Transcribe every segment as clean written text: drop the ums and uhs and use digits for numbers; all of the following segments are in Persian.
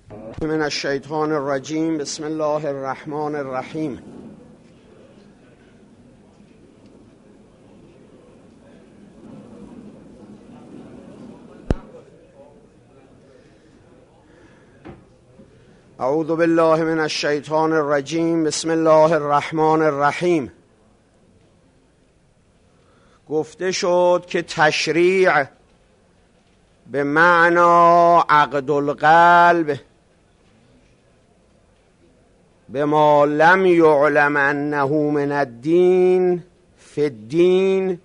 من الشیطان الرجیم. بسم الله الرحمن الرحیم. اعوذ بالله من الشیطان الرجیم. بسم الله الرحمن الرحیم. گفته شد که تشریع به معنا عقد القلب به ما لم یعلم انه من الدین فی الدین،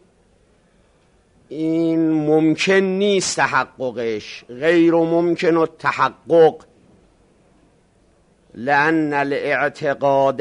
این ممکن نیست تحققش، غیر ممکن التحقق، لأن الاعتقاد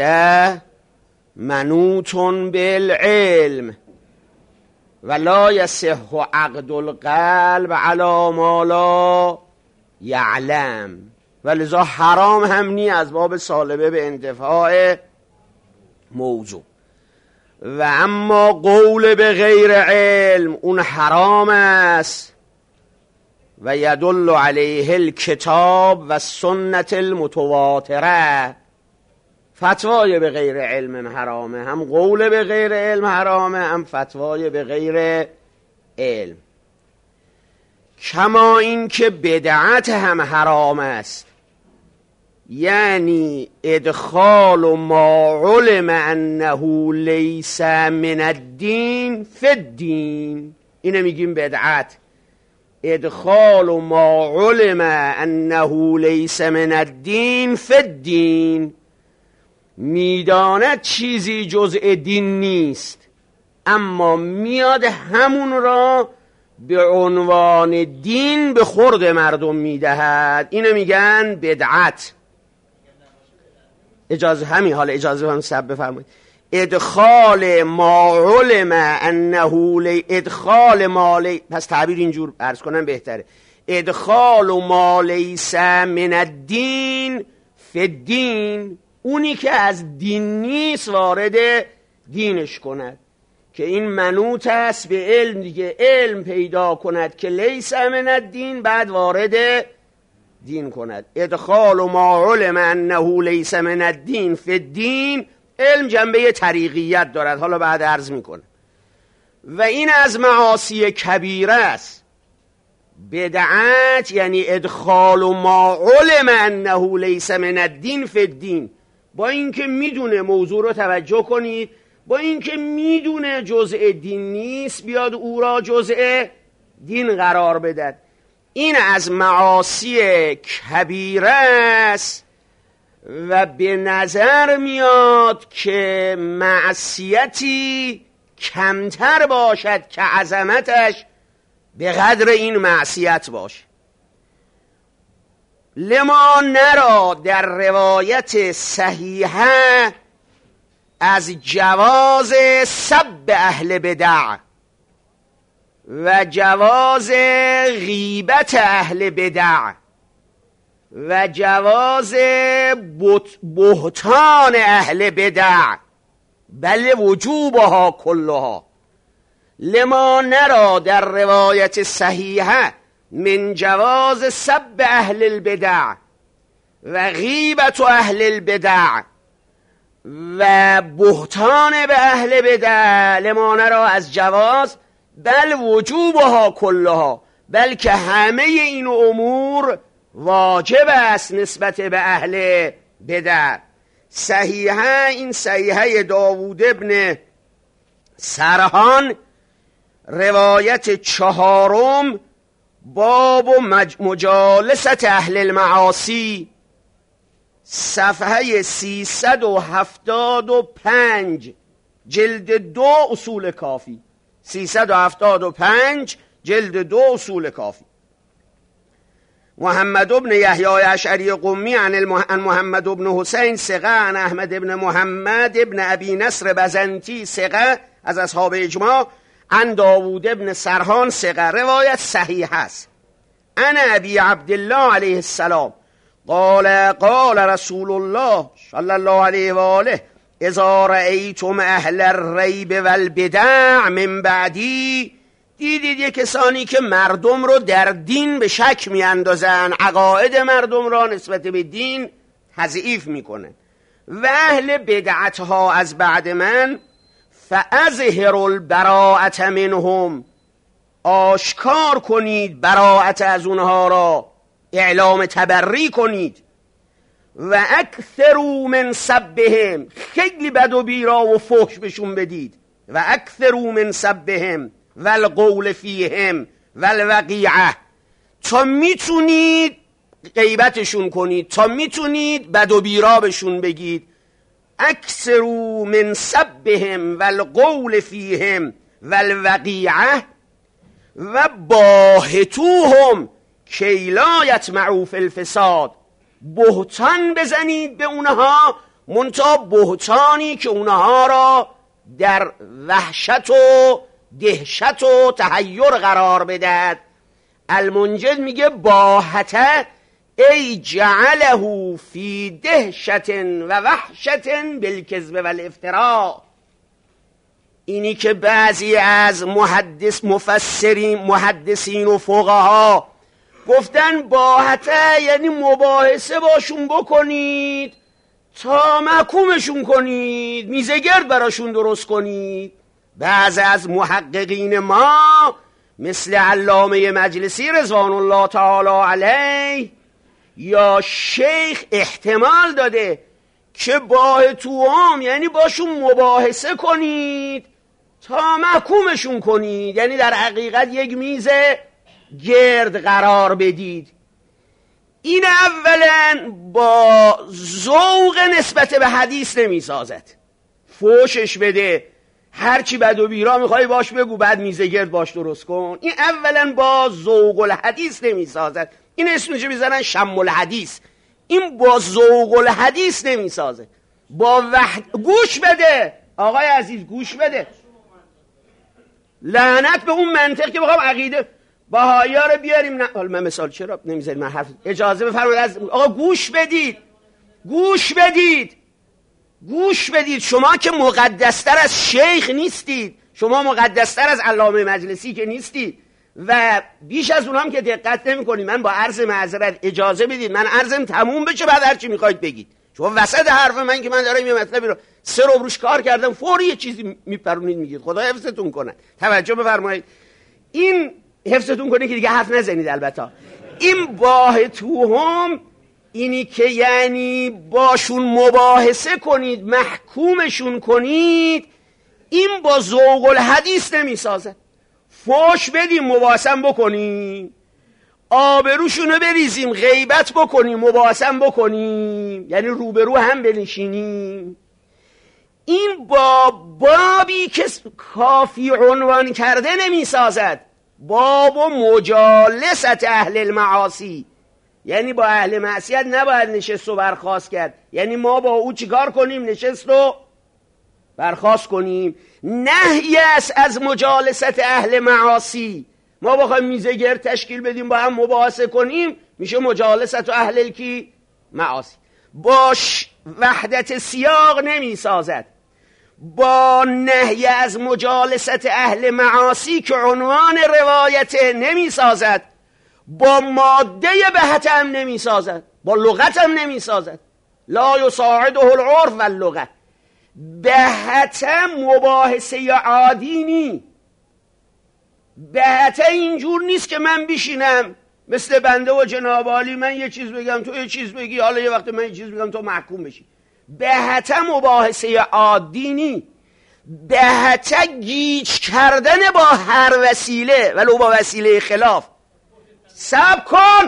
منوط بالعلم ولا یصح عقد القلب علی ما لا یعلم، ولذا حرام هم نی از باب سالبه به انتفاع موضوع. و اما قول به غیر علم اون حرام است و یدل علیه الکتاب و سنت المتواتره. فتوای به غیر علم حرامه، هم قول به غیر علم حرامه، هم فتوای به غیر علم. کما این که بدعت هم حرام است، یعنی ادخال ما علم انه لیس من الدین فی الدین، اینه میگیم بدعت. ادخال ما علم انه لیس من الدین فی الدین، میداند چیزی جزء دین نیست اما میاد همون را به عنوان دین به خورد مردم میدهد، اینو میگن بدعت. اجازه همین حال اجازه هم سب بفرمایید. ادخال ما علم انه ادخال ما پس تعبیر اینجور عرض کنم بهتره. ادخال ما لیس من الدین فی الدین، اونی که از دین نیست وارد دینش کند، که این منوط است به علم دیگه. علم پیدا کند که لیس من الدین، بعد وارد دین کند. ادخال ما علم انه لیس من الدین فی الدین، علم جنبه طریقیت دارد، حالا بعد عرض میکنه. و این از معاصی کبیره است. بدعت یعنی ادخال ما علم انه لیس من الدین فی الدین، با اینکه میدونه، موضوع رو توجه کنید، با اینکه میدونه جزء دین نیست بیاد او را جزء دین قرار بدهد. این از معاصی کبیره است و به نظر میاد که معصیتی کمتر باشد که عظمتش به قدر این معصیت باشه. لما نرا در روایت صحیحه از جواز سب اهل بدع و جواز غیبت اهل بدع و جواز بهتان اهل بدع، بل وجوبها کلها. لما نرا در روایت صحیحه من جواز سب اهل البدع و غیبت اهل البدع و بهتان به اهل بدع، لما نرا از جواز بل وجوبها کلها، بلکه همه این امور واجب است نسبت به اهل بدع. صحیحه، این صحیحه داوود ابن سرحان، روایت 4، باب مجالست اهل المعاصی، صفحه 375 جلد 2 اصول کافی، 375 جلد 2 اصول کافی. محمد بن یحیی اشعری قمی عن محمد بن حسین ثقه عن احمد بن محمد بن ابی نصر بزنتی ثقه از اصحاب اجماع عن داوود ابن سرحان ثقه، روایت صحیح است. عن ابی عبدالله علیه السلام قال رسول الله صلی الله علیه و آله اذا رأیتم اهل الریب والبدع من بعدی دیدید یه کسانی که مردم رو در دین به شک میاندازن، عقاید مردم را نسبت به دین تضعیف میکنن. و اهل بدعت ها از بعد من فاظهر البراءت منهم، آشکار کنید براءت از اونها را، اعلام تبری کنید. و اکثروا من سبهم، خیلی بد و بیرا و فحش بهشون بدید. و اکثروا من سبهم والقول فیهم والوقیعه، تا میتونید غیبتشون کنید، تا میتونید بد و بیرا بهشون بگید. اکثروا من سبهم والقول فیهم والوقیعه و باهتوهم کی لا یطمعوا فی الفساد، بهتان بزنید به اونها، منتها بهتانی که اونها را در وحشت و دهشت و تحیر قرار بدهد. المنجد میگه باهته ای جعله فی دهشت و وحشت بالکذب والافتراء. اینی که بعضی از محدثین و فقها گفتن باهته یعنی مباحثه باشون بکنید تا محکومشون کنید، میزگرد براشون درست کنید. بعضی از محققین ما مثل علامه مجلسی رضوان الله تعالی علیه یا شیخ احتمال داده که باهتوام یعنی باشون مباحثه کنید تا محکومشون کنید، یعنی در حقیقت یک میز گرد قرار بدید. این اولا با ذوق نسبت به حدیث نمی سازد، فوشش بده، هرچی بد و بیرا میخوای باش بگو، بعد میزه گرد باش درست کن. این اولا با ذوق الحدیث نمی سازد، این اسمش میزنن شم الحدیث. این با ذوق الحدیث نمی سازه، با گوش بده آقای عزیز، گوش بده. لعنت به اون منطق که بخوام عقیده بهایی ها رو بیاریم. نه حالا من مثال چرا نمیذارید من حرف اجازه بفرمایید. از آقا گوش بدید، گوش بدید، گوش بدید. شما که مقدستر از شیخ نیستید، شما مقدستر از علامه مجلسی که نیستید و بیش از اونام که دقت نمی کنید. من با عرض معذرت اجازه بدید من عرضم تموم بشه، بعد هر چی میخواید بگید. شما وسط حرف من که من دارم یه مطلبی رو 3 روش کار کردم فوری یه چیزی میپرونید میگید. خدا حفظتون کنه. توجه بفرمایید. این حفظتون کنه که دیگه حرف نزنید. البته این باهتوهم اینی که یعنی باشون مباحثه کنید، محکومشون کنید، این با ذوق الحدیث نمیسازه. فوش بدیم مباحثم بکنیم، آبروشونو بریزیم، غیبت بکنیم، مباحثم بکنیم، یعنی روبرو هم بنشینیم. این با بابی که کافی عنوان کرده نمیسازد، باب و مجالست اهل المعاصی، یعنی با اهل معصیت نباید نشست و برخاست کرد. یعنی ما با او چیکار کنیم؟ نشست و برخاست کنیم. نهی است از مجالست اهل معاصی. ما بخوایم میزه گرد تشکیل بدیم با هم مباحثه کنیم، میشه مجالست و اهل کی؟ معاصی. باش وحدت سیاق نمی سازد. با نهی از مجالست اهل معاصی که عنوان روایت نمی سازد، با ماده بهت هم نمی سازد، با لغت هم نمی سازد. لا یساعده العرف و اللغت. بهت مباحثه عادی نی. بهت اینجور نیست که من بشینم مثل بنده و جناب عالی من یه چیز بگم تو یه چیز بگی، حالا یه وقت من یه چیز بگم تو محکوم بشی. بهت مباحثه عادی نی. بهت گیج کردن با هر وسیله ولو با وسیله خلاف. صبر کن.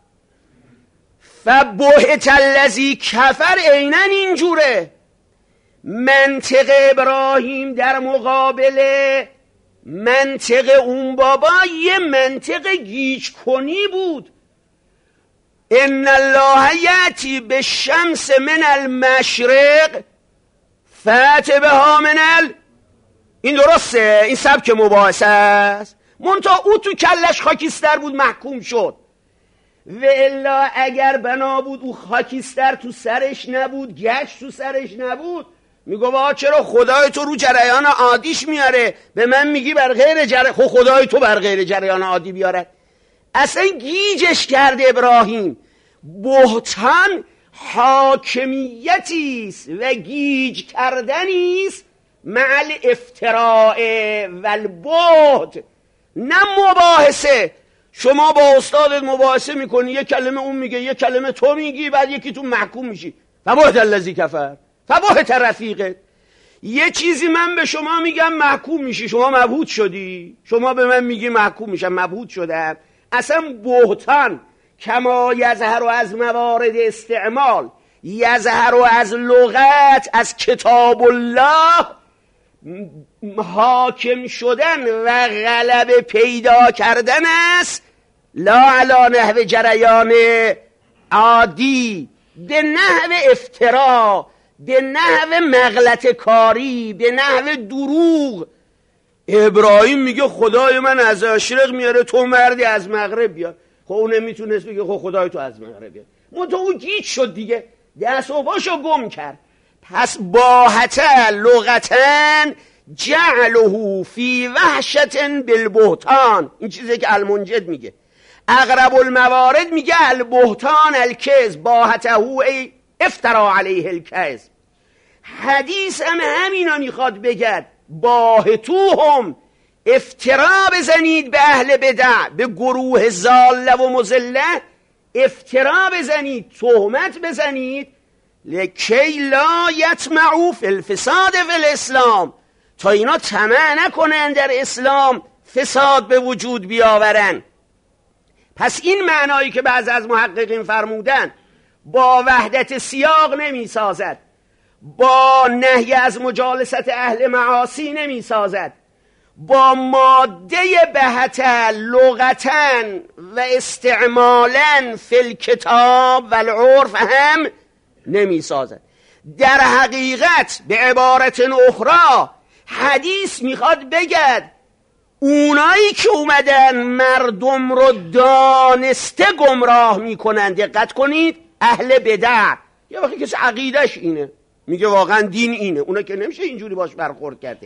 فبهت الذی کفر عیناً اینجوره. منطق ابراهیم در مقابل منطق اون بابا یه منطق گیج کنی بود. ان الله یأتی بالشمس من المشرق فأت بها من این درسته؟ این سبک مباحثه است. منتها او تو کلش خاکیستر بود، محکوم شد. و الا اگر بنا بود او خاکیستر تو سرش نبود، گچ تو سرش نبود، میگه با چرا خدای تو رو جریان عادیش میاره، به من میگی بر غیر جریان، خب خدای تو بر غیر جریان عادی بیاره. اصلا گیجش کرده ابراهیم. بهتان حاکمیتی است و گیج کردنی است مع الافتراء و البهت، نه مباحثه. شما با استادت مباحثه میکنی، یک کلمه اون میگه، یک کلمه تو میگی، بعد یکی تو محکوم میشی. فبهت الذی کفر فبهت رفیقت. یه چیزی من به شما میگم محکوم میشی، شما مبهوت شدی. شما به من میگی محکوم میشم، مبهوت شدم. اصلا بهتان کما یظهر از موارد استعمال، یظهر از لغت، از کتاب الله حاکم شدن و غلبه پیدا کردن است، لا علی نحو جریان عادی، به نحو افترا، به نحو مغلط کاری، به نحو دروغ. ابراهیم میگه خدای من از مشرق میاره، تو مردی از مغرب بیار. خب اون نمیتونست بگه خب خدای تو از مغرب بیار، منتها گیج شد دیگه، دست و پاشو گم کرد. پس باهته لغتن جعله فی وحشت بالبهتان، این چیزی که المنجد میگه. اقرب الموارد میگه البهتان الکذب، باهته ای افترا علیه الکذب. حدیث هم همینا میخواد بگد، باهتوهم، افترا بزنید به اهل بدع، به گروه ضاله و مضله افترا بزنید، تهمت بزنید، لکی لا یطمعوا فی الفساد فی الاسلام، تا اینا طمع نکنن در اسلام فساد به وجود بیاورن. پس این معنایی که بعض از محققین فرمودن با وحدت سیاق نمی سازد، با نهی از مجالست اهل معاصی نمی سازد، با ماده بهته لغتا و استعمالا فی الکتاب و العرف هم نمی سازد. در حقیقت به عبارت اخرى حدیث میخواد بگد اونایی که اومدن مردم رو دانسته گمراه میکنن، دقت کنید، اهل بدع. یه وقتی کسی عقیدش اینه میگه واقعا دین اینه، اونا که نمیشه اینجوری باش برخورد کرده.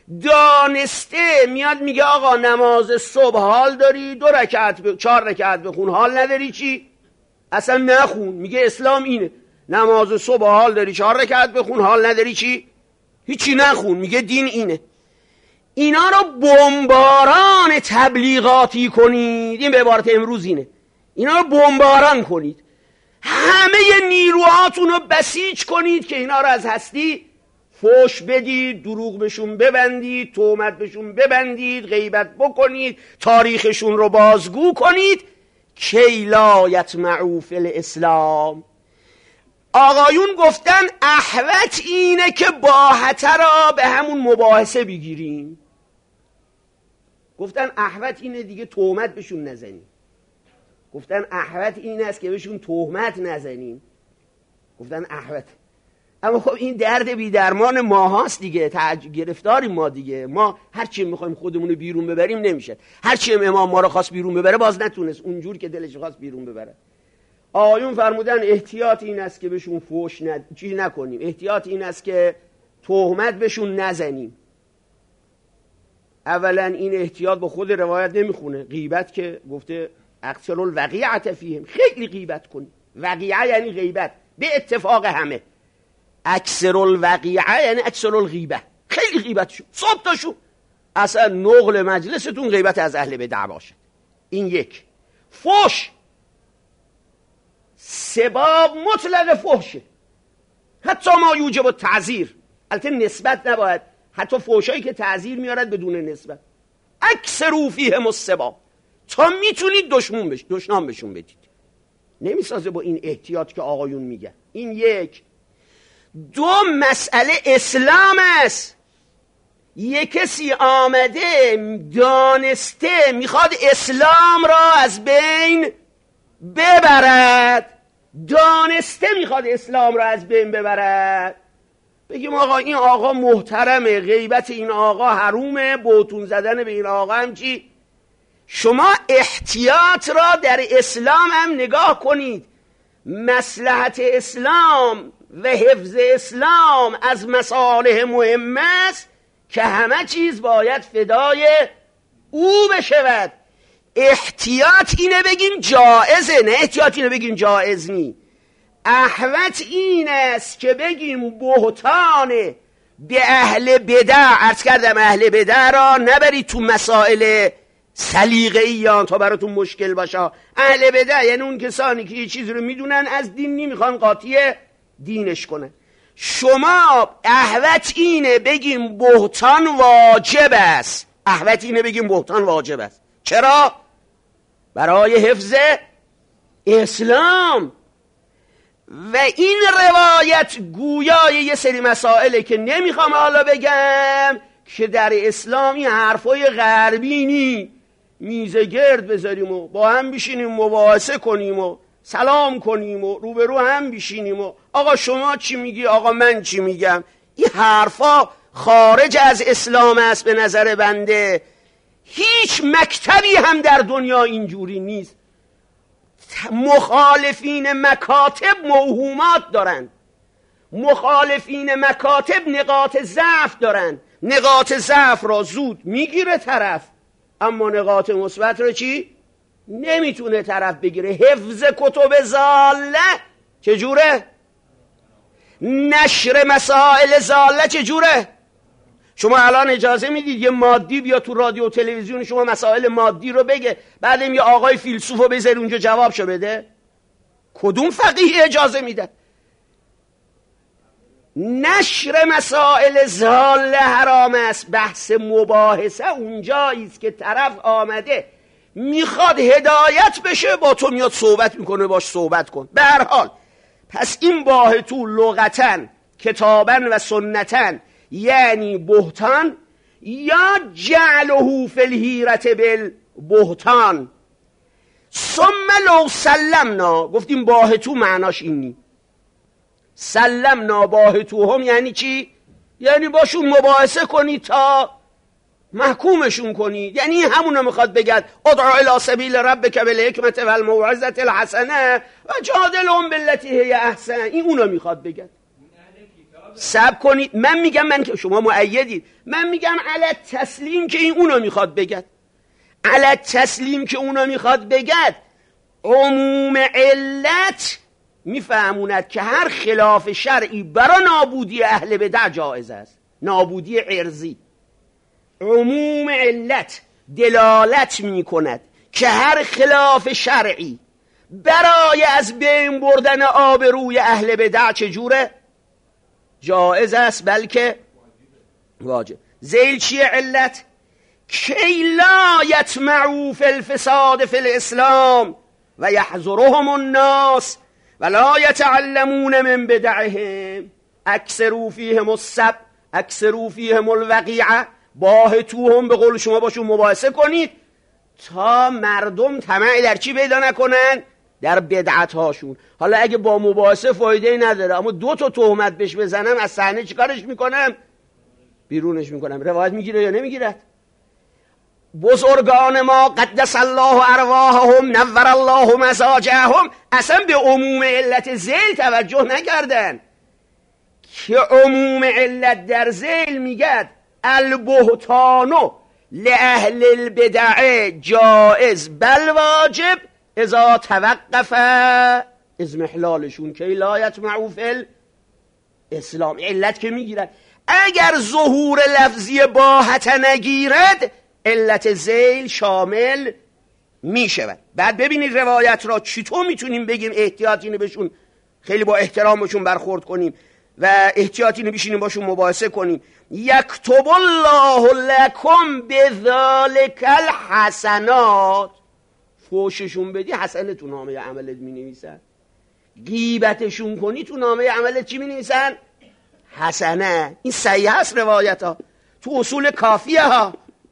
دانسته میاد میگه آقا نماز صبح حال داری 2 رکعت 4 رکعت بخون، حال نداری چی؟ اصلا نخون. میگه اسلام اینه، نماز صبح حال داری 4 رکعت بخون، حال نداری چی؟ هیچی نخون. میگه دین اینه. اینا رو بمباران تبلیغاتی کنید، این به عبارت امروز اینه، اینا رو بمباران کنید، همه نیروهاتون رو بسیج کنید که اینا رو از هستی فوش بدید، دروغ بهشون ببندید، تهمت بهشون ببندید، غیبت بکنید، تاریخشون رو بازگو کنید. کی لا یطمعوا فی الاسلام. آقایون گفتن احوط اینه که باهته را به همون مباحثه بگیریم. گفتن احوط اینه دیگه تهمت بهشون نزنیم. گفتن احوط این است که بهشون تهمت نزنیم. گفتن احوط. اما خب این درد بی درمان ما هاست دیگه، گرفتاری ما دیگه. ما هرچی میخوایم خودمون رو بیرون ببریم نمیشه. هرچی امام ما رو خواست بیرون ببره باز نتونست اونجور که دلش خواست بیرون ببره. آیون فرمودن احتیاط این است که بهشون فوش چی نکنیم، احتیاط این است که تهمت بهشون نزنیم. اولا این احتیاط با خود روایت نمیخونه. غیبت که گفته اکثر الوقیعة فیهم، خیلی غیبت کنی. وقیعه یعنی غیبت به اتفاق همه. اکثر الوقیعه یعنی اکثر الغیبه، خیلی غیبت شو، صبح تا شو، اصلا نقل مجلستون غیبت از اهل بدع باشه. این یک. فوش سباب مطلق فحشه، حتی ما یوجب التعذیر، البته نسبت نباید، حتی فحشایی که تعذیر میارد بدون نسبت. اکثروا فیهم السباب، تا میتونید دشنام بهشون بدید. نمیسازه با این احتیاط که آقایون میگن. این یک. 2 مسئله اسلام است. یک کسی آمده دانسته میخواد اسلام را از بین ببرد، دانسته میخواد اسلام را از بین ببرد. بگیم آقا این آقا محترمه، غیبت این آقا حرومه، بهتون زدن به این آقا هم چی؟ شما احتیاط را در اسلام هم نگاه کنید. مصلحت اسلام و حفظ اسلام از مصالح مهم است که همه چیز باید فدای او بشود. احتیاط اینه بگیم جائزه، نه احتیاط اینه بگیم جائز نی. احوط این است که بگیم بهتان به اهل بدع. عرض کردم اهل بدع را نبرید تو مسائل سلیقه‌ای تا براتون مشکل باشه. اهل بدع یعنی اون کسانی که یه چیزی رو میدونن از دین نمیخوان قاطی دینش کنن. شما احوط اینه بگیم بهتان واجب است. احوط اینه بگیم بهتان واجب است. چرا؟ برای حفظ اسلام. و این روایت گویای یه سری مسائله که نمیخوام حالا بگم که در اسلامی حرفای غربی نی. میزه گرد بذاریم و با هم بشینیم مباحثه کنیم و سلام کنیم و روبرو هم بشینیم و آقا شما چی میگی آقا من چی میگم. این حرفا خارج از اسلام است به نظر بنده. هیچ مکتبی هم در دنیا اینجوری نیست. مخالفین مکاتب موهومات دارن، مخالفین مکاتب نقاط ضعف دارن. نقاط ضعف را زود میگیره طرف، اما نقاط مثبت رو چی؟ نمیتونه طرف بگیره. حفظ کتب ضاله چجوره؟ نشر مسائل ضاله چجوره؟ شما الان اجازه میدید یه مادی بیا تو رادیو و تلویزیون شما مسائل مادی رو بگه، بعدم یه آقای فیلسوف رو بذاری اونجا جوابشو بده؟ کدوم فقیه اجازه میده؟ نشر مسائل ضاله حرام است. بحث مباحثه اونجاییست که طرف آمده میخواد هدایت بشه، با تو میاد صحبت میکنه، باش صحبت کن. به هر حال پس این باهتو لغتاً کتاباً و سنتاً یعنی بهتان یا جعله فی الحیرة بالبهتان. ثم لو سلمنا، گفتیم باهتو معناش اینی. سلمنا باهتوهم یعنی چی؟ یعنی باشون مباحثه کنی تا محکومشون کنی. یعنی همونو میخواد بگد ادعو الی سبیل ربک بالحکمة والموعظة الحسنه و جادلهم بالتی هی احسن. این اونو میخواد بگد. صبر کنید، من میگم، من که شما مؤیدید، من میگم علی تسلیم که این اونو میخواد بگد. علی تسلیم که اونو میخواد بگد. عموم علت میفهموند که هر خلاف شرعی برای نابودی اهل بدع جایز است، نابودی عرضی. عموم علت دلالت میکند که هر خلاف شرعی برای از بین بردن آبروی اهل بدع چجوره؟ جایز است، بلکه واجب. ذیل چیه علت؟ کی لا یطمعوا فی الفساد فی الاسلام و یحذرهم الناس ولا یتعلمون من بدعهم اکثروا فیهم السب اکثروا فیهم الوقیعه. باهتوهم به قول شما باشون مباحثه کنید تا مردم طمعی در چی پیدا نکنن؟ در بدعت هاشون. حالا اگه با مباحثه فایده نداره اما 2 تا تهمت بهش بزنم از صحنه چیکارش میکنم؟ بیرونش میکنم. روایت میگیره یا نمیگیرد؟ بزرگان ما قدس الله ارواحهم نور الله مزاجهم اصلا به عموم علت ذیل توجه نکردن که عموم علت در ذیل میگد البهتانو لأهل البدع جائز بل واجب اذا توقف ازمحلالشون که لا یطمعوا فی الاسلام. علت که میگیرد اگر ظهور لفظی باهت نگیرد علت ذیل شامل میشود. بعد ببینید روایت را چطور میتونیم بگیم احتیاطینه بهشون خیلی با احترامشون برخورد کنیم و احتیاطینه بشینیم باشون مباحثه کنیم. یکتب الله لکم بذالک الحسنات. فوششون بدی حسنه تو نامه عملت می نویسن. غیبتشون کنی تو نامه عملت چی می نویسن؟ حسنه. این صحیح هست روایت ها تو اصول کافیه ها.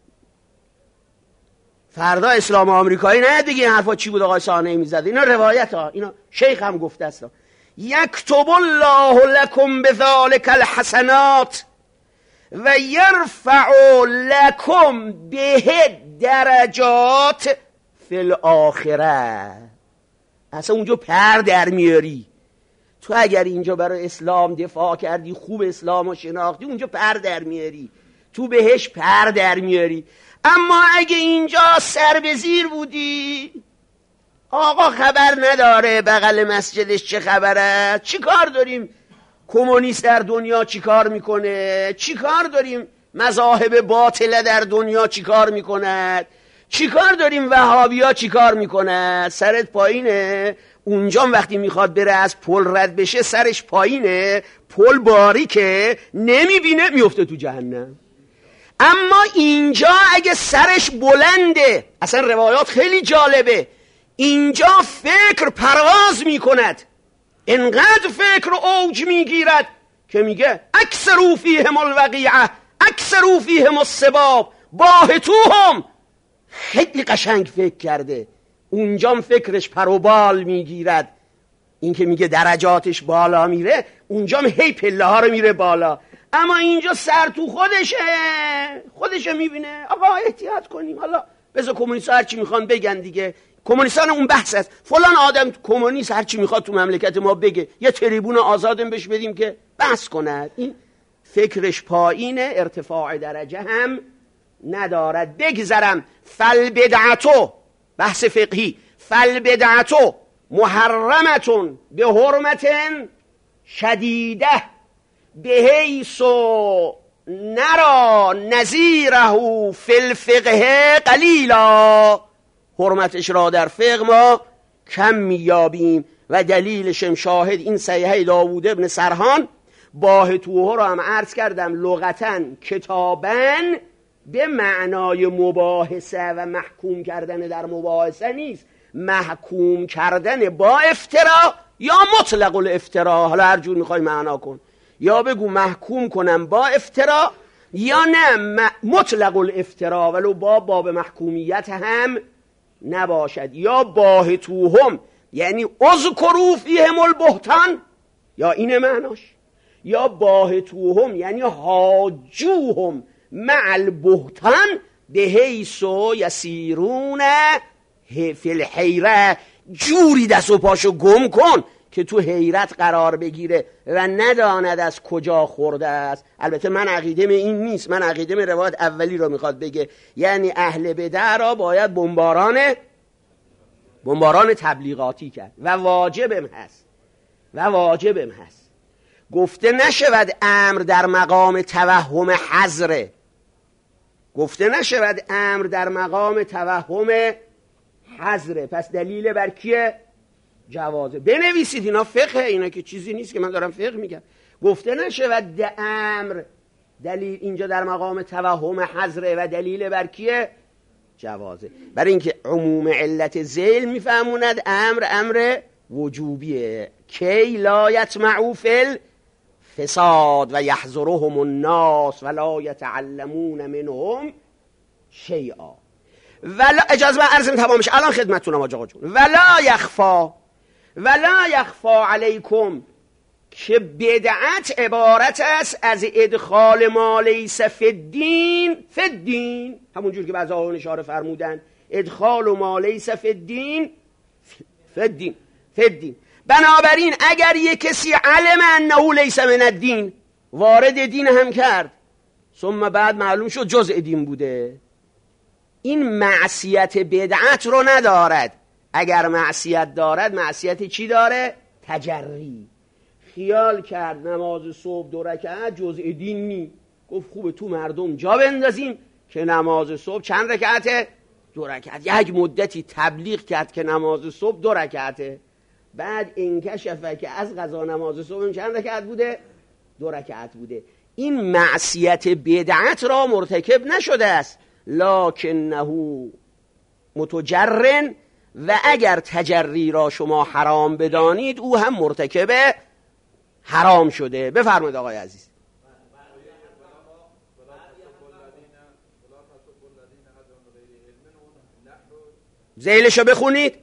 فردا اسلام آمریکایی نه دیگه این حرفا چی بود آقای صانعی می زد. اینا روایت ها، اینا شیخ هم گفته است. یکتب الله لکم بذالک الحسنات و یرفع لکم به درجات فی الاخره. اصلا اونجا پر در میاری تو اگر اینجا برای اسلام دفاع کردی، خوب اسلام رو شناختی، اونجا پر در میاری، تو بهش پر در میاری. اما اگه اینجا سر به زیر بودی، آقا خبر نداره بغل مسجدش چه خبره، چی کار داریم کمونیست در دنیا چی کار میکنه، چی کار داریم مذاهب باطله در دنیا چی کار میکند، چی کار داریم وهابیا چی کار میکند، سرت پایینه. اونجا وقتی میخواد بره از پل رد بشه سرش پایینه، پل باریکه، نمیبینه، میفته تو جهنم. اما اینجا اگه سرش بلنده، اصلا روایات خیلی جالبه، اینجا فکر پرواز میکند، انقدر فکر اوج میگیرد که میگه اکثروا فیهم الوقیعه اکثروا فیهم السباب باهتوهم. خیلی قشنگ فکر کرده، اونجا فکرش پروبال میگیرد. این که میگه درجاتش بالا میره، اونجا هی پله ها رو میره بالا. اما اینجا سر تو خودشه میبینه. آقا احتیاط کنیم، حالا بذار کمونیست هر چی میخوان بگن دیگه، کمونیستان اون بحث است، فلان آدم کمونیست هر چی میخواد تو مملکت ما بگه، یه تریبون آزادم بهش بدیم که بحث کند. این فکرش پایینه، ارتفاع درجه هم ندارد. بگذرم فالبدعتو، بحث فقهی، فالبدعتو محرمتون به حرمت شدیده بحیث نرا نظیره فی الفقه قلیلا. حرمتش را در فقه ما کم میابیم و دلیلش شاهد این صحیحه داوود ابن سرحان. باهتوها را هم عرض کردم، لغتاً کتاباً به معنای مباحثه و محکوم کردن در مباحثه نیست، محکوم کردن با افترا یا مطلق الافترا، حالا هر جور میخوای معنا کن، یا بگو محکوم کنم با افترا یا نه مطلق الافترا ولو باب محکومیت هم نباشد. یا باهتوهم یعنی اذکروا فیهم البهتان، یا این معناش، یا باهتوهم یعنی حاجوهم مع البهتان بحیث یسیرون فی الحیره. جوری دست و پاشو گم کن که تو حیرت قرار بگیره و نداند از کجا خورده است. البته من عقیدم این نیست، من عقیدم روایت اولی رو میخواد بگه، یعنی اهل بدع را باید بمباران تبلیغاتی کرد و واجبم هست. گفته نشود امر در مقام توهم حظره، پس دلیل بر کیه؟ جوازه. بنویسید اینا فقه، اینا که چیزی نیست که من دارم فقه میگم. گفته نشود امر دلیل اینجا در مقام توهم حظره و دلیل بر کیه؟ جوازه. برای اینکه عموم علت ذیل میفهموند امر وجوبیه. کی لا یطمعوا فی الفساد و یحذرهم الناس ولا یتعلمون منهم شیئا. ولا اجازه من عرضم تمامش الان خدمتتونم آقا جون. ولا یخفا علیکم، که بدعت عبارت است از ادخال ما لیس فی الدین، همونجور که بعضی آقایون اشاره فرمودن، ادخال ما لیس فی الدین. بنابراین اگر یک کسی علم انه لیس من الدین، وارد دین هم کرد، ثم بعد معلوم شد جزء دین بوده، این معصیت بدعت رو ندارد. اگر معصیت دارد، معصیت چی داره؟ تجری. خیال کرد نماز صبح 2 رکعت جزء دین نی، گفت خوبه تو مردم جا بندازیم که نماز صبح چند رکعته؟ 2 رکعت. یک مدتی تبلیغ کرد که نماز صبح 2 رکعته، بعد انکشفه که از قضا نماز صبح چند رکعت بوده؟ 2 رکعت بوده. این معصیت بدعت را مرتکب نشده است، لکنه متجرن، و اگر تجری را شما حرام بدانید او هم مرتکب حرام شده. بفرمایید آقای عزیز. ذیلشو بخونید.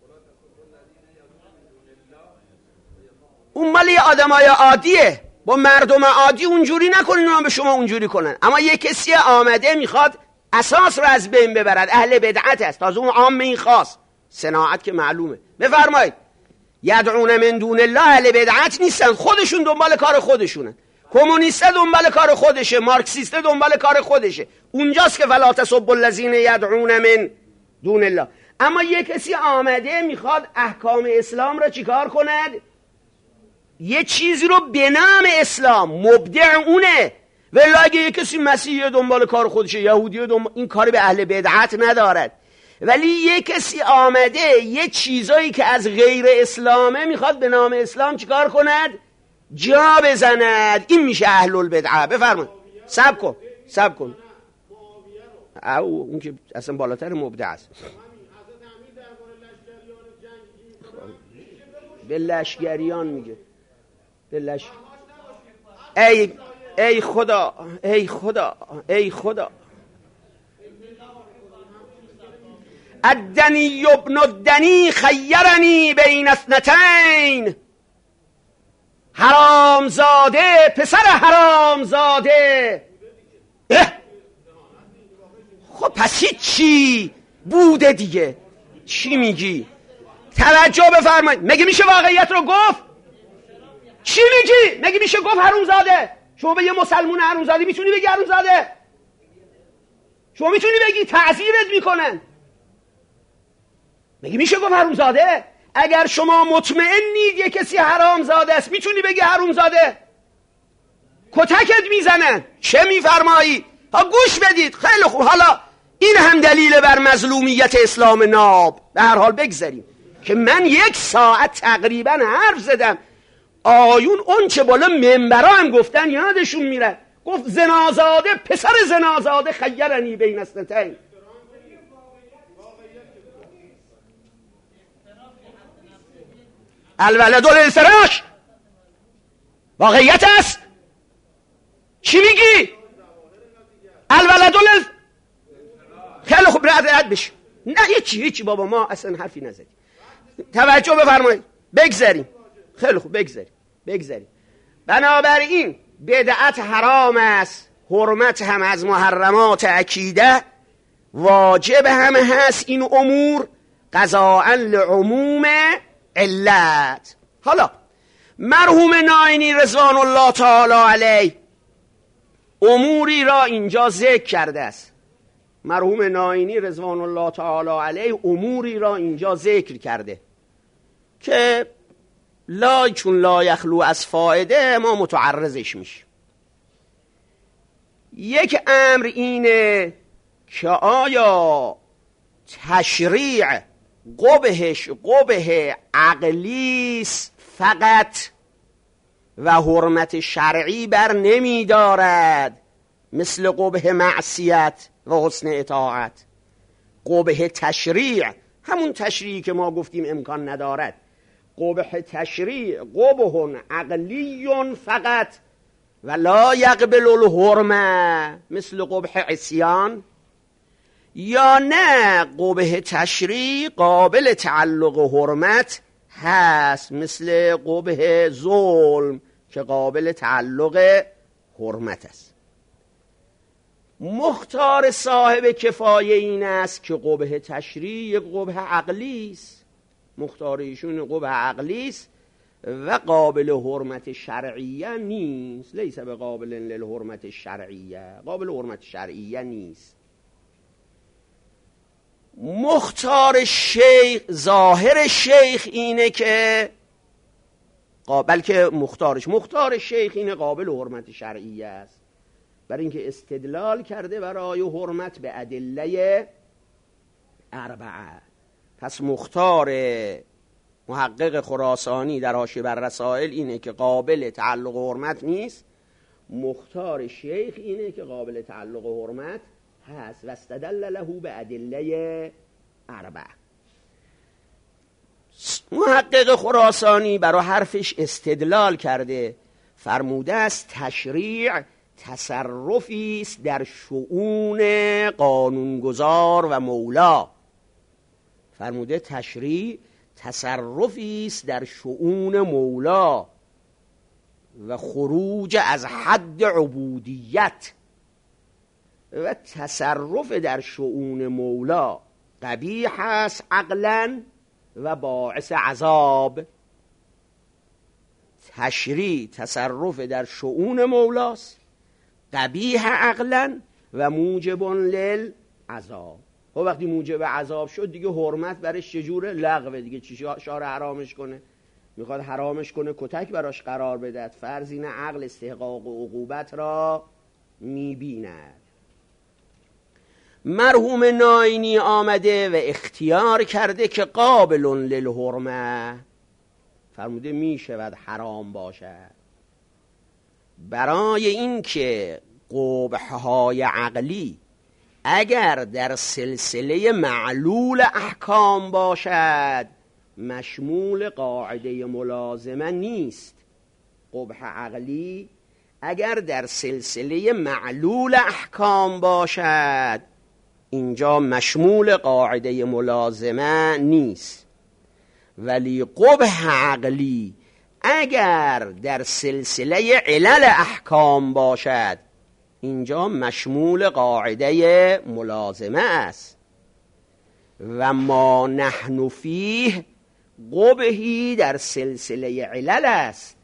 اون مال یه آدمای عادیه، با مردم عادی اونجوری نکنین اونا به شما اونجوری کنن. اما یه کسی آمده میخواد اساس رو از بین ببرد، اهل بدعت است، تازه اون عام این خاص، صناعت که معلومه. بفرمایید. یدعون من دون الله اهل بدعت نیستن، خودشون دنبال کار خودشونن. کمونیست دنبال کار خودشه، مارکسیست دنبال کار خودشه. اونجاست که فلا تسبوا الذین یدعون من دون الله. اما یه کسی آمده میخواد احکام اسلام را چیکار کند؟ یه چیزی رو به نام اسلام، مبدع اونه. ولی اگه یه کسی مسیحی دنبال کار خودشه، یهودی دنبال، این کاری به اهل بدعت ندارد. ولی یه کسی آمده یه چیزایی که از غیر اسلامه میخواد به نام اسلام چیکار کند؟ جا بزند. این میشه اهل البدعه. بفرمایید. صبر کن. او اون که اصلا بالاتر مبدع است. به لشگریان میگه. ای خدا الدنی ابن الدنی خیرنی بین اثنتین. حرامزاده، پسر حرامزاده. خب پس چی بوده دیگه؟ چی میگی؟ توجه بفرمایید. مگه میشه واقعیت رو گفت؟ چی میگی؟ مگه میشه گفت حرومزاده؟ شما به یه مسلمون حرومزاده میتونی بگی حرومزاده؟ شما میتونی بگی تعذیرت میکنن؟ مگه میشه گفت حرومزاده؟ اگر شما مطمئنید یه کسی حرامزاده است میتونی بگی حرومزاده؟ کتکت میزنن. چه میفرمایی؟ ها گوش بدید. خیلی خوب. حالا این هم دلیل بر مظلومیت اسلام ناب. به هر حال بگذاریم که من 1 ساعت تقریبا حرف زدم. آیون اون چه بالا منبرا هم گفتن یادشون میره. گفت زنازاده، پسر زنازاده خیرنی بین اثنتین. الولد للفراش واقعیت است. چی میگی؟ الولد خیلی خوب رد بشی. نه هیچی بابا، ما اصلا حرفی نزدیم. توجه بفرمایید. بگذاریم. خیلی خوب بگذاریم. بنابراین بدعت حرام است، حرمت هم از محرمات عقیده، واجب هم هست این امور قضاء لعموم علت. حالا مرحوم ناینی رضوان الله تعالی علیه اموری را اینجا ذکر کرده است. مرحوم ناینی رضوان الله تعالی علیه اموری را اینجا ذکر کرده که چون لا یخلو از فائده ما متعرضش میشیم. یک امر اینه که آیا تشریع قبحش قبح عقلیست فقط و حرمت شرعی بر نمی دارد، مثل قبح معصیت و حسن اطاعت. قبح تشریع، همون تشریعی که ما گفتیم امکان ندارد. قبح تشریع قبح عقلی فقط و لا یقبل الحرمه، مثل قبح عصیان. یا نه قبح تشریع قابل تعلق حرمت هست، مثل قبح ظلم که قابل تعلق حرمت است. مختار صاحب کفایه این است که قبح تشریع یک قبح عقلی است. مختار ایشون قبح عقلی است و قابل حرمت شرعیه نیست. لیس به قابل للحرمت شرعیه، قابل حرمت شرعیه نیست. مختار شیخ، ظاهر شیخ اینه که بلکه مختار شیخ اینه قابل حرمت شرعیه است، برای اینکه استدلال کرده برای حرمت به ادله 4. پس مختار محقق خراسانی در حاشیه بر رسائل اینه که قابل تعلق حرمت نیست. مختار شیخ اینه که قابل تعلق حرمت هست و استدل له به ادله 4. محقق خراسانی برای حرفش استدلال کرده، فرموده است تشریع تصرفی است در شؤون قانونگذار و مولا. فرموده تشریع تصرفی است در شؤون مولا و خروج از حد عبودیت، و تصرف در شؤون مولا قبیح است عقلا و باعث عذاب. تشریع تصرف در شؤون مولاست، قبیح عقلا و موجب للعذاب. و وقتی موجب عذاب شد دیگه حرمت برش چجوره؟ لغوه دیگه. چی شارع حرامش کنه؟ میخواد حرامش کنه کتک براش قرار بدهد. فرض اینه عقل استحقاق و عقوبت را میبیند. مرحوم ناینی آمده و اختیار کرده که قابل للحرمه، فرموده میشود حرام باشد. برای این که قبح‌های عقلی اگر در سلسله معلول احکام باشد مشمول قاعده ملازمه نیست. قبح عقلی اگر در سلسله معلول احکام باشد اینجا مشمول قاعده ملازمه نیست. ولی قبح عقلی اگر در سلسله علل احکام باشد اینجا مشمول قاعده ملازمه است. و ما نحن فیه قبحی در سلسله علل است.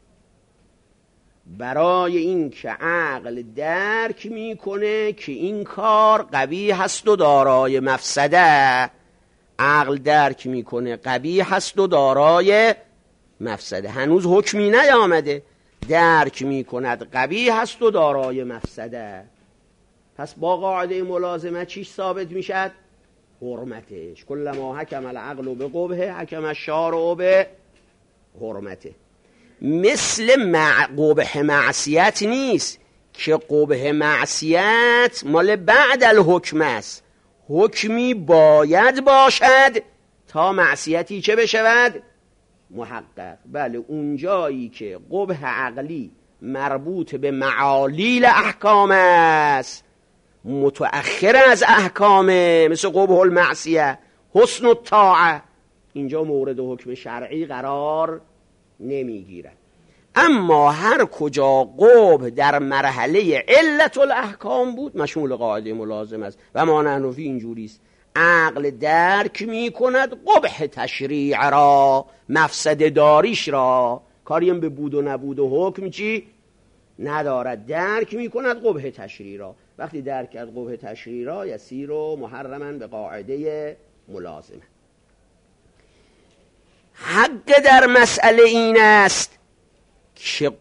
برای این که عقل درک میکنه که این کار قبیح هست و دارای مفسده، عقل درک میکنه قبیح هست و دارای مفسده، هنوز حکمی نیامده، درک میکند قبیح هست و دارای مفسده. پس با قاعده ملازمه چیش ثابت میشد؟ حرمتش. کلما حکم العقل به قبحه حکم الشارع به حرمته. مثل قبح معصیت نیست که قبح معصیت مال بعد الحکم است. حکمی باید باشد تا معصیتی چه بشود؟ محقق. بله، اونجایی که قبح عقلی مربوط به معالیل احکام است، متأخر از احکامه، مثل قبح المعصیه، حسن الطاعه، اینجا مورد حکم شرعی قرار نمیگیرد. اما هر کجا قبح در مرحله علت الاحکام بود مشمول قاعده ملازم است. و ما نحن فیه اینجوری است. عقل درک می کند قبح تشریع را، مفسده داریش را، کاریم به بود و نبود و حکم چی ندارد، درک می کند قبح تشریع را. وقتی درک کرد قبح تشریع را یسیر و محرما به قاعده ملازمه. حق در مسئله این است که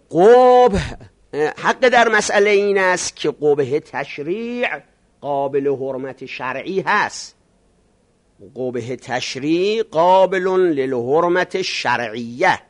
قبح تشریع قابل حرمت شرعی هست. قبح تشریع قابل للحرمت شرعیه،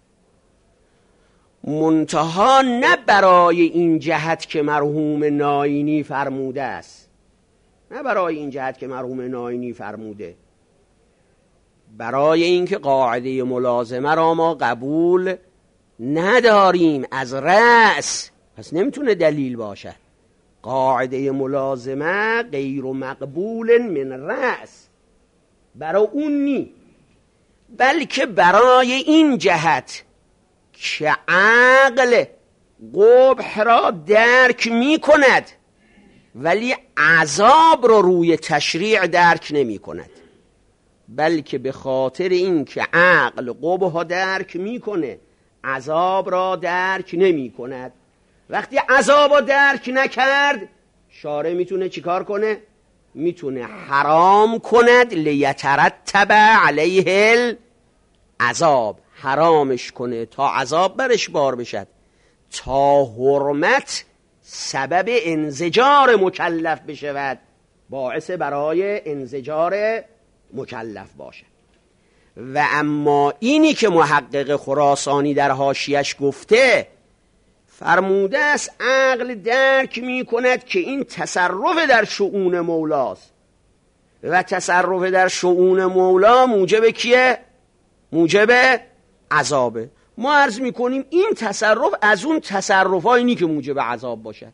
منتها نه برای این جهت که مرحوم ناینی فرموده است، نه برای این جهت که مرحوم ناینی فرموده. برای اینکه قاعده ملازمه را ما قبول نداریم از رأس، پس نمیتونه دلیل باشه. قاعده ملازمه غیر مقبول من رأس، برای اون نی، بلکه برای این جهت که عقل قبح را درک می کند ولی عذاب را روی تشریع درک نمی کند، بلکه به خاطر این که عقل قبح را درک می کنه عذاب را درک نمی کند. وقتی عذاب را درک نکرد شارع میتونه چیکار کنه؟ میتونه حرام کند، لیترتب علیه العذاب، حرامش کنه تا عذاب برش بار بشد، تا حرمت سبب انزجار مکلف بشود، باعث برای انزجار مکلف باشه. و اما اینی که محقق خراسانی در حاشیه‌اش گفته، فرموده است عقل درک می کند که این تصرف در شؤون مولاست و تصرف در شؤون مولا موجب کیه؟ موجب عذابه. ما عرض می کنیم این تصرف از اون تصرفایی نی که موجب عذاب باشد.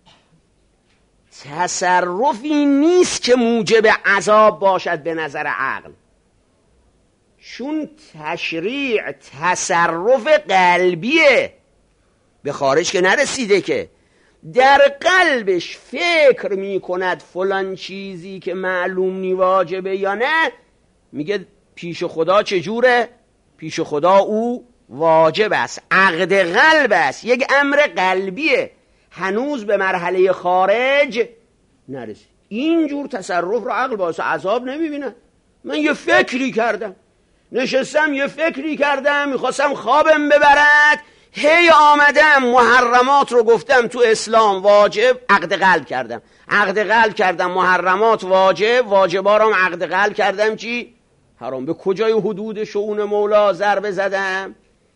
تصرفی نیست که موجب عذاب باشد به نظر عقل، چون تشریع تصرف قلبیه، به خارج که نرسیده، که در قلبش فکر می کند فلان چیزی که معلوم نی واجبه یا نه، میگه پیش خدا چجوره؟ پیش خدا او واجب است، عقد قلب است، یک امر قلبیه، هنوز به مرحله خارج نرسید. اینجور تصرف رو عقل باعث عذاب نمیبینه. من یه فکری کردم، نشستم یه فکری کردم، میخواستم خوابم ببرد، هی آمدم محرمات رو گفتم تو اسلام واجب، عقد قلب کردم، عقد قلب کردم، محرمات واجب، واجبارم عقد قلب کردم چی؟ حرام. به کجای حدود شؤون مولا ضربه زدم؟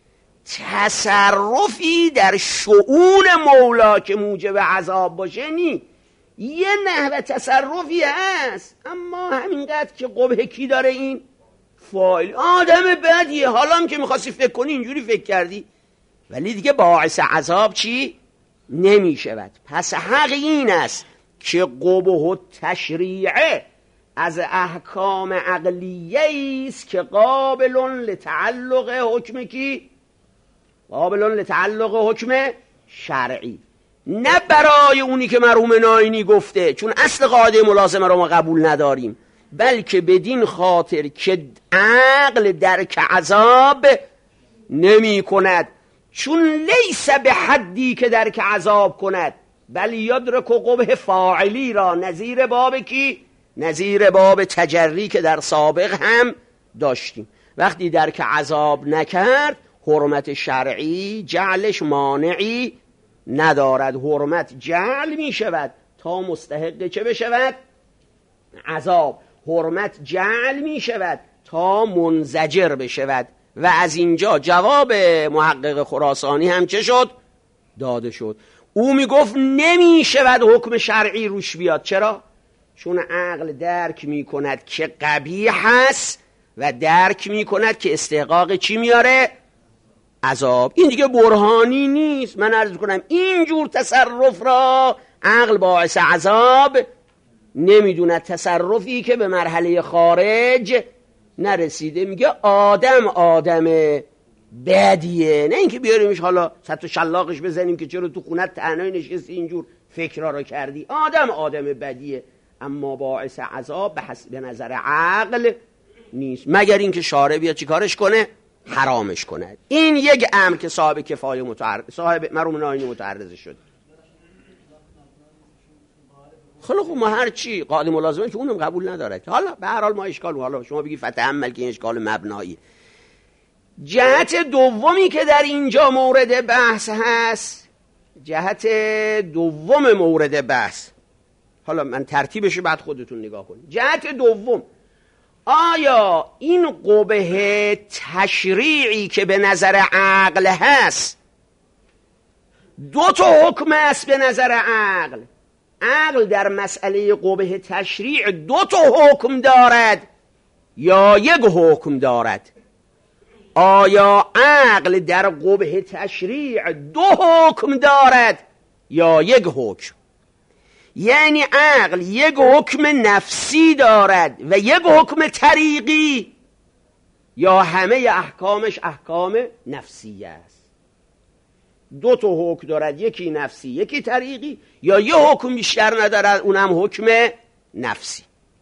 تصرفی در شؤون مولا که موجب عذاب باشه نی، یه نحوه تصرفی هست، اما همینقدر که قبح کی داره؟ این فاعل، آدم بدیه. حالا هم که میخواستی فکر کنی اینجوری فکر کردی، ولی دیگه باعث عذاب چی؟ نمیشود. پس حق این است که قبح و تشریعه از احکام عقلیه است که قابل لتعلق حکم کی؟ قابل لتعلق حکم شرعی، نه برای اونی که مرحوم ناینی گفته چون اصل قاعده ملازمه رو ما قبول نداریم، بلکه بدین خاطر که عقل درک عذاب نمی کند، چون لیس به حدی که درک عذاب کند، بل یدرک قبح فاعلی را. نظیر باب کی؟ نظیر باب تجری که در سابق هم داشتیم. وقتی درک عذاب نکرد، حرمت شرعی جعلش مانعی ندارد. حرمت جعل می شود تا مستحق چه بشود؟ عذاب. حرمت جعل می شود تا منزجر بشود. و از اینجا جواب محقق خراسانی هم چه شد؟ داده شد. او می گفت نمی شود حکم شرعی روش بیاد. چرا؟ چون عقل درک می کند که قبیح هست و درک می کند که استحقاق چی میاره؟ عذاب. این دیگه برهانی نیست. من عرض کنم اینجور تصرف را عقل باعث عذاب نمیدوند. تصرفی که به مرحله خارج نرسیده. میگه آدم بدیه، نه اینکه بیاریمش حالا سطح شلاقش بزنیم که چرا تو خونت تنهایی نشستی اینجور فکرها رو کردی. آدم بدیه، اما باعث عذاب به نظر عقل نیست، مگر اینکه شارع بیاد چی کارش کنه؟ حرامش کنه. این یک امر که صاحب کفایه صاحب مرحوم ناینی متعرض شد. خیلی خوب، ما هر چی قاعده ملازمه که اونم قبول نداره، حالا به هر حال ما اشکال، حالا شما بگی فتح عمل که این اشکال مبنایی. جهت دومی که در اینجا مورد بحث هست، جهت دوم مورد بحث، حالا من ترتیبش بعد خودتون نگاه کنید. جهت دوم، آیا این قبح تشریعی که به نظر عقل هست دو تا حکم است به نظر عقل؟ عقل در مسئله قبح تشریع دو تا حکم دارد یا یک حکم دارد؟ آیا عقل در قبح تشریع دو حکم دارد یا یک حکم؟ یعنی عقل یک حکم نفسی دارد و یک حکم طریقی، یا همه احکامش احکام نفسی است؟ دو تا حکم دارد، یکی نفسی یکی طریقی، یا یه حکم بیشتر ندارد اونم حکم نفسی.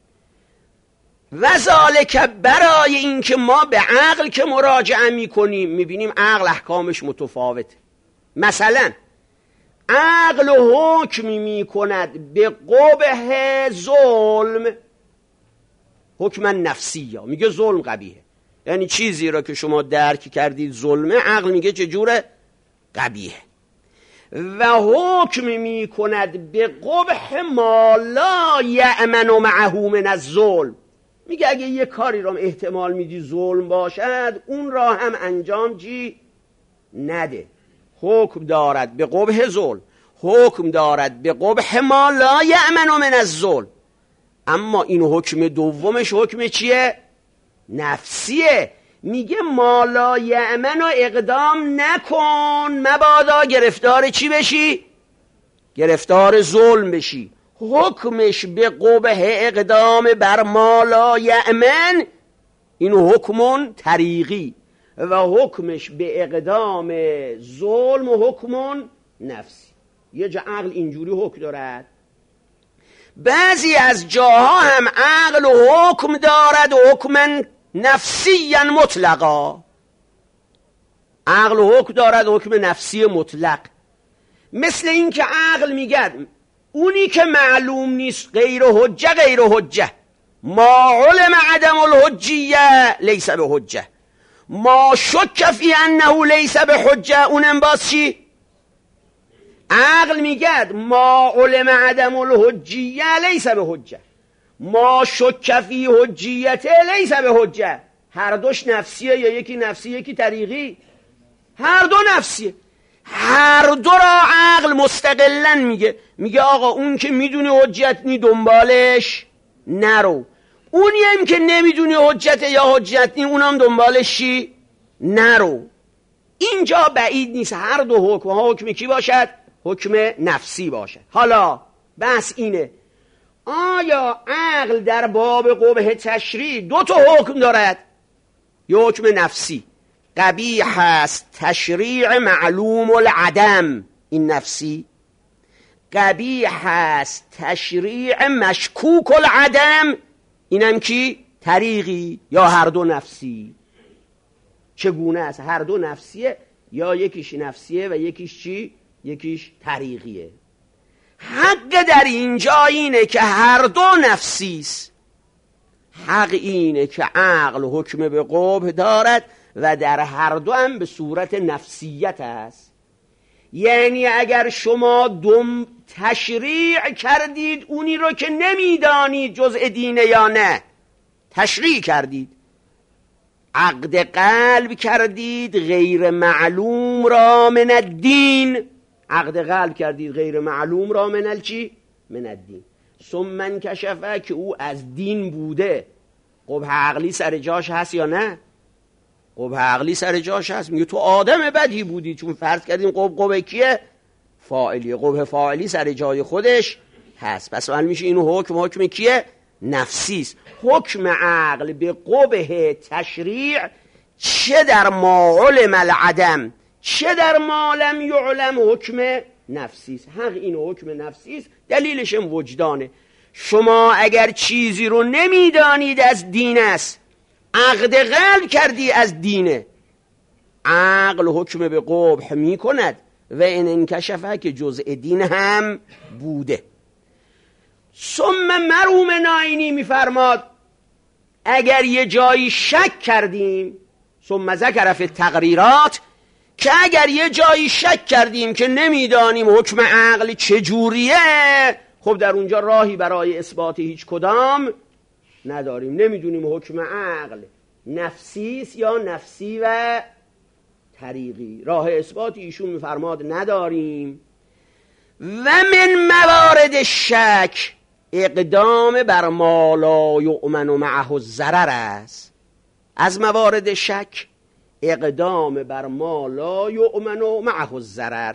و ذالک، برای اینکه ما به عقل که مراجعه میکنیم میبینیم عقل احکامش متفاوته. مثلا عقل حکمی میکند به قبح ظلم حکم نفسی، یا میگه ظلم قبیحه، یعنی چیزی را که شما درک کردید ظلمه، عقل میگه چجوره؟ قبیحه. و حکم میکند به قبح ما لا یأمن معه من الظلم، میگه اگه یه کاری را احتمال میدی ظلم باشد اون را هم انجام چی نده. حکم دارد به قبح ظلم، حکم دارد به قبح ما لا یأمن من الظلم. اما این حکم دومش حکم چیه؟ نفسیه. میگه ما لا یأمن و اقدام نکن مبادا گرفتار چی بشی؟ گرفتار ظلم بشی. حکمش به قبح اقدام بر ما لا یأمن این حکمون طریقی، و حکمش به اقدام ظلم و حکمون نفسی. یه جا عقل اینجوری حکم دارد، بعضی از جاها هم عقل حکم دارد حکما نفسیا مطلقا. عقل حکم دارد، حکم نفسی مطلق. مثل این که عقل میگه اونی که معلوم نیست غیر حجه، ما علم عدم الحجیه لیس به حجه، ما شک فی انه لیس به حجه، اونم باز چی؟ عقل میگه ما علم عدم الحجیه لیس به حجه، ما شک فی حجیته لیس به حجه. هر دوش نفسیه یا یکی نفسی یکی طریقی؟ هر دو نفسیه. هر دو را عقل مستقلن میگه آقا اون که میدونی حجت نی دنبالش نرو، اونی هم که نمیدونی حجت یا حجت نی اونم دنبالش چی؟ نرو. اینجا بعید نیست هر دو حکم کی باشد؟ حکم نفسی باشد. حالا بس اینه آیا عقل در باب قبح تشریع دو تا حکم دارد؟ یه حکم نفسی قبیح است، تشریع معلوم العدم، این نفسی. قبیح است تشریع مشکوک العدم، اینم کی؟ طریقی. یا هر دو نفسی؟ چگونه است؟ هر دو نفسیه یا یکیش نفسیه و یکیش چی؟ یکیش طریقیه. حق در اینجا اینه که هر دو نفسیست. حق اینه که عقل حکم به قبح دارد و در هر دو هم به صورت نفسیت است. یعنی اگر شما تشریع کردید اونی رو که نمیدانید جزء دینه یا نه، تشریع کردید، عقد قلب کردید غیر معلوم را من الدین، عقد قلب کردید غیر معلوم را من چی؟ من الدین. ثم انکشفه که او از دین بوده، قبح عقلی سر جاش هست یا نه؟ قبح عقلی سر جاش هست. میگه تو آدم بدی بودی، چون فرض کردیم قبح کیه؟ فاعلیه. قبح فاعلی سر جای خودش هست، پس معلوم میشه اینو حکم کیه؟ نفسیست. حکم عقل به قبح تشریع چه در ما علم العدم چه در ما لم یعلم حکم نفسیست. حق اینو حکم نفسیست، دلیلش هم وجدانه. شما اگر چیزی رو نمیدانید از دین است، عقد قلب کردی از دینه، عقل حکم به قبح می کند و این انکشفه که جزء دین هم بوده. ثم مروم ناینی میفرماد اگر یه جایی شک کردیم، ثم ذکر فی التقریرات، که اگر یه جایی شک کردیم که نمیدانیم حکم عقل چجوریه، خب در اونجا راهی برای اثبات هیچ کدام نداریم. نمیدونیم حکم عقل نفسیست یا نفسی و طریقی، راه اثبات ایشون میفرماد نداریم. و من موارد شک اقدام بر ما لا یؤمن معه الضرر است. از موارد شک اقدام بر ما لا یؤمن معه الضرر.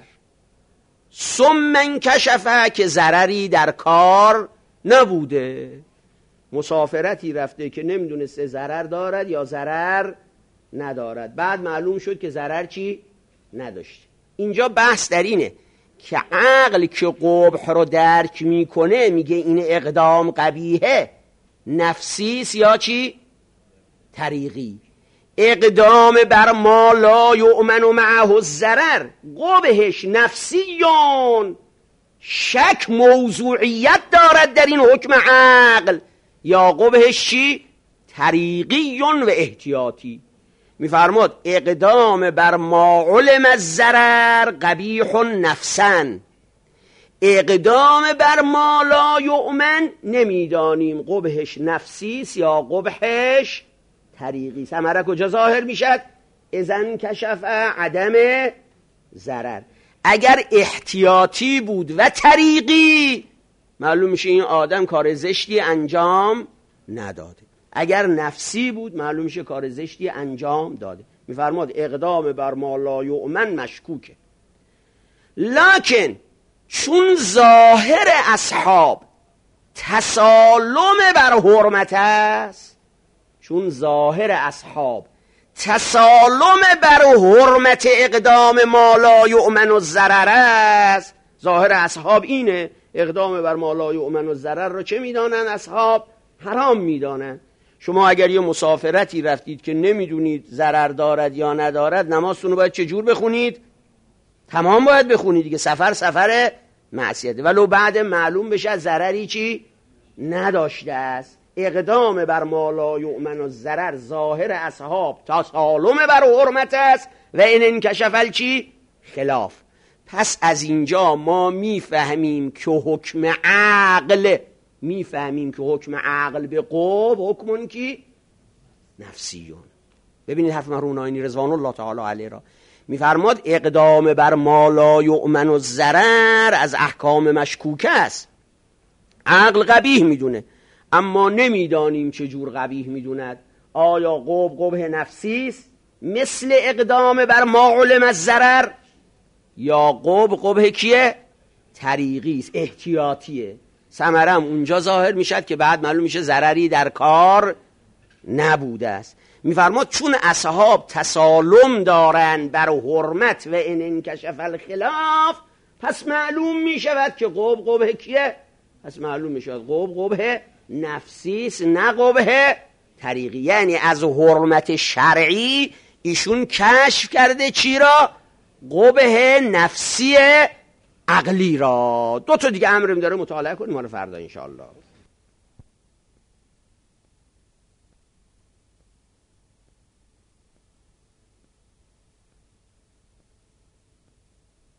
ثم انکشفه که ضرری در کار نبوده، مسافرتی رفته که نمیدونسته ضرر دارد یا ضرر ندارد، بعد معلوم شد که ضرر چی؟ نداشت. اینجا بحث در اینه که عقل که قبح رو درک میکنه میگه این اقدام قبیحه، نفسیست یا چی؟ طریقی. اقدام بر ما لا یؤمن معه الضرر، قبحش نفسیون، شک موضوعیت دارد در این حکم عقل، یا قبحش چی؟ طریقیون و احتیاطی. میفرماد اقدام بر ما علم الضرر قبیح نفسا، اقدام بر ما لا یؤمن نمیدانیم قبحش نفسیست یا قبحش طریقی. ثمره کجا ظاهر میشد؟ اذن کشف عدم ضرر. اگر احتیاطی بود و طریقی، معلوم میشه این آدم کار زشتی انجام نداده. اگر نفسی بود معلوم میشه کار زشتی انجام داده. میفرماد اقدام بر ما لا یؤمن مشکوکه. لکن چون ظاهر اصحاب تسالم بر حرمت است، چون ظاهر اصحاب تسالم بر حرمت اقدام ما لا یؤمن الضرر است، ظاهر اصحاب اینه اقدام بر ما لا یؤمن الضرر رو چه میدانن اصحاب؟ حرام میدانن. شما اگر یه مسافرتی رفتید که نمیدونید ضرر دارد یا ندارد، نمازتون رو باید چه جور بخونید؟ تمام باید بخونید دیگه. سفر معصیته، ولو بعد معلوم بشه ضرری چی نداشته است. اقدام بر ما لا یؤمن الضرر ظاهر اصحاب تسالم بر حرمت است و این انکشف چی خلاف. پس از اینجا ما میفهمیم که حکم عقل به قوم حکمون کی نفسیون. ببینید حرف مرحوم ناینی رضوان الله تعالی علیه را میفرماد اقدام بر ما لا یؤمن الضرر از احکام مشکوکه است. عقل قبیح میدونه، اما نمیدانیم چه جور قبیح میدوند. آیا قبح نفسی است مثل اقدام بر ما علم الضرر، یا قبح کیه؟ طریقی است، احتیاطیه. ثمرم اونجا ظاهر میشد که بعد معلوم میشه ضرری در کار نبوده است. میفرماد چون اصحاب تسالم دارند بر حرمت و ان انکشف الخلاف، پس معلوم میشود که قبح کیه؟ پس معلوم میشود قبح نفسی است نه قبح طریقی. یعنی از حرمت شرعی ایشون کشف کرده چی را؟ قبح نفسی عقلی را. دو تا دیگه امرم داره مطالعه کنیم، مال فردا انشاءالله.